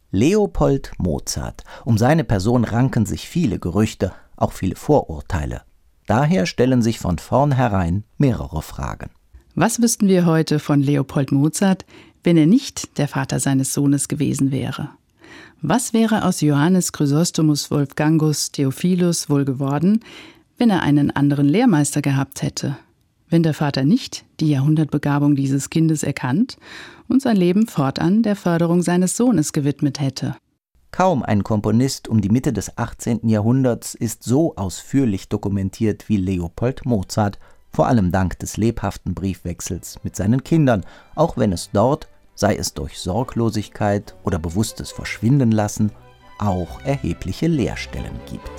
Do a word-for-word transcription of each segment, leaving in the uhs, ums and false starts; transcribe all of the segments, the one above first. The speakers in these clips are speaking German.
Leopold Mozart. Um seine Person ranken sich viele Gerüchte, auch viele Vorurteile. Daher stellen sich von vornherein mehrere Fragen. Was wüssten wir heute von Leopold Mozart, wenn er nicht der Vater seines Sohnes gewesen wäre? Was wäre aus Johannes Chrysostomus Wolfgangus Theophilus wohl geworden, wenn er einen anderen Lehrmeister gehabt hätte? Wenn der Vater nicht die Jahrhundertbegabung dieses Kindes erkannt und sein Leben fortan der Förderung seines Sohnes gewidmet hätte? Kaum ein Komponist um die Mitte des achtzehnten Jahrhunderts ist so ausführlich dokumentiert wie Leopold Mozart, vor allem dank des lebhaften Briefwechsels mit seinen Kindern, auch wenn es dort, sei es durch Sorglosigkeit oder bewusstes Verschwindenlassen, auch erhebliche Leerstellen gibt.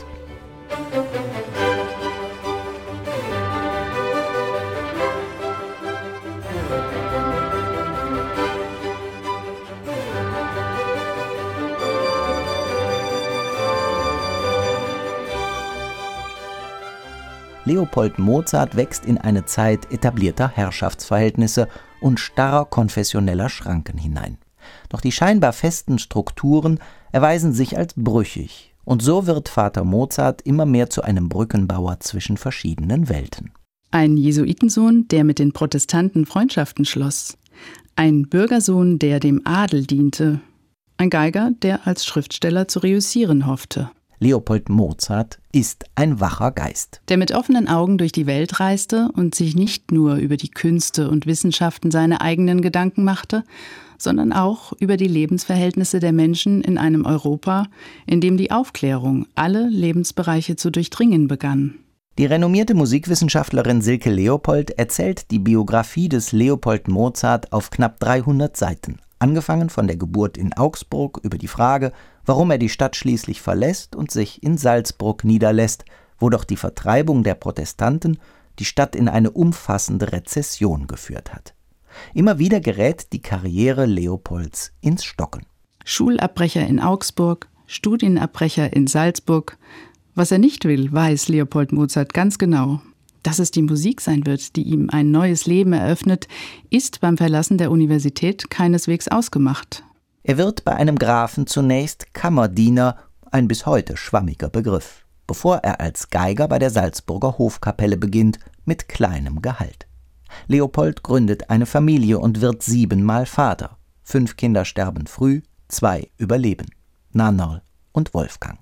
Leopold Mozart wächst in eine Zeit etablierter Herrschaftsverhältnisse und starrer konfessioneller Schranken hinein. Doch die scheinbar festen Strukturen erweisen sich als brüchig, und so wird Vater Mozart immer mehr zu einem Brückenbauer zwischen verschiedenen Welten. Ein Jesuitensohn, der mit den Protestanten Freundschaften schloss. Ein Bürgersohn, der dem Adel diente. Ein Geiger, der als Schriftsteller zu reüssieren hoffte. Leopold Mozart ist ein wacher Geist, der mit offenen Augen durch die Welt reiste und sich nicht nur über die Künste und Wissenschaften seine eigenen Gedanken machte, sondern auch über die Lebensverhältnisse der Menschen in einem Europa, in dem die Aufklärung alle Lebensbereiche zu durchdringen begann. Die renommierte Musikwissenschaftlerin Silke Leopold erzählt die Biografie des Leopold Mozart auf knapp dreihundert Seiten. Angefangen von der Geburt in Augsburg über die Frage, warum er die Stadt schließlich verlässt und sich in Salzburg niederlässt, wo doch die Vertreibung der Protestanten die Stadt in eine umfassende Rezession geführt hat. Immer wieder gerät die Karriere Leopolds ins Stocken. Schulabbrecher in Augsburg, Studienabbrecher in Salzburg. Was er nicht will, weiß Leopold Mozart ganz genau. Dass es die Musik sein wird, die ihm ein neues Leben eröffnet, ist beim Verlassen der Universität keineswegs ausgemacht. Er wird bei einem Grafen zunächst Kammerdiener, ein bis heute schwammiger Begriff, bevor er als Geiger bei der Salzburger Hofkapelle beginnt, mit kleinem Gehalt. Leopold gründet eine Familie und wird siebenmal Vater. Fünf Kinder sterben früh, zwei überleben: Nannerl und Wolfgang.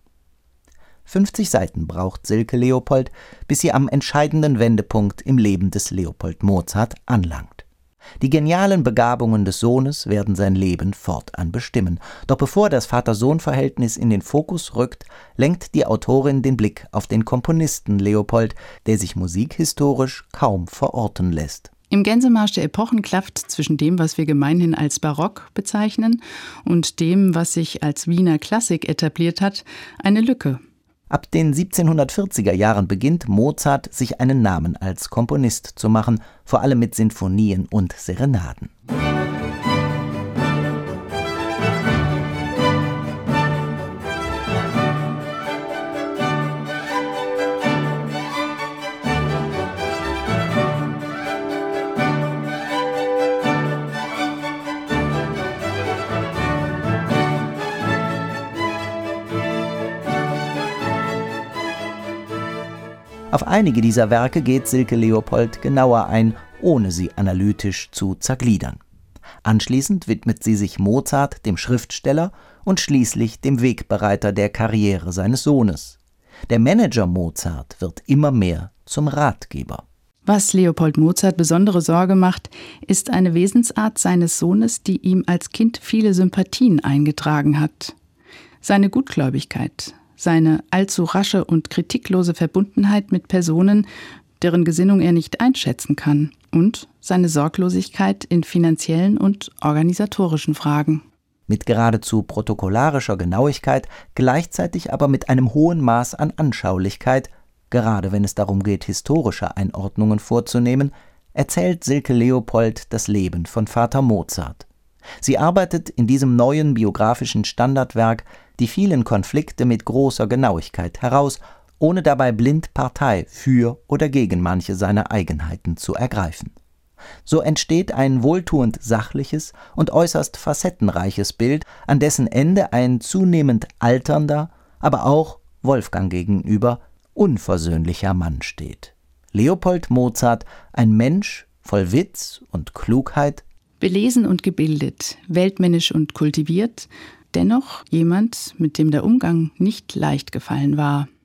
fünfzig Seiten braucht Silke Leopold, bis sie am entscheidenden Wendepunkt im Leben des Leopold Mozart anlangt. Die genialen Begabungen des Sohnes werden sein Leben fortan bestimmen. Doch bevor das Vater-Sohn-Verhältnis in den Fokus rückt, lenkt die Autorin den Blick auf den Komponisten Leopold, der sich musikhistorisch kaum verorten lässt. Im Gänsemarsch der Epochen klafft zwischen dem, was wir gemeinhin als Barock bezeichnen, und dem, was sich als Wiener Klassik etabliert hat, eine Lücke. Ab den siebzehnhundertvierziger Jahren beginnt Mozart, sich einen Namen als Komponist zu machen, vor allem mit Sinfonien und Serenaden. Auf einige dieser Werke geht Silke Leopold genauer ein, ohne sie analytisch zu zergliedern. Anschließend widmet sie sich Mozart, dem Schriftsteller, und schließlich dem Wegbereiter der Karriere seines Sohnes. Der Manager Mozart wird immer mehr zum Ratgeber. Was Leopold Mozart besondere Sorge macht, ist eine Wesensart seines Sohnes, die ihm als Kind viele Sympathien eingetragen hat. Seine Gutgläubigkeit, seine allzu rasche und kritiklose Verbundenheit mit Personen, deren Gesinnung er nicht einschätzen kann, und seine Sorglosigkeit in finanziellen und organisatorischen Fragen. Mit geradezu protokollarischer Genauigkeit, gleichzeitig aber mit einem hohen Maß an Anschaulichkeit, gerade wenn es darum geht, historische Einordnungen vorzunehmen, erzählt Silke Leopold das Leben von Vater Mozart. Sie arbeitet in diesem neuen biografischen Standardwerk die vielen Konflikte mit großer Genauigkeit heraus, ohne dabei blind Partei für oder gegen manche seiner Eigenheiten zu ergreifen. So entsteht ein wohltuend sachliches und äußerst facettenreiches Bild, an dessen Ende ein zunehmend alternder, aber auch Wolfgang gegenüber unversöhnlicher Mann steht. Leopold Mozart, ein Mensch voll Witz und Klugheit, belesen und gebildet, weltmännisch und kultiviert, dennoch jemand, mit dem der Umgang nicht leicht gefallen war.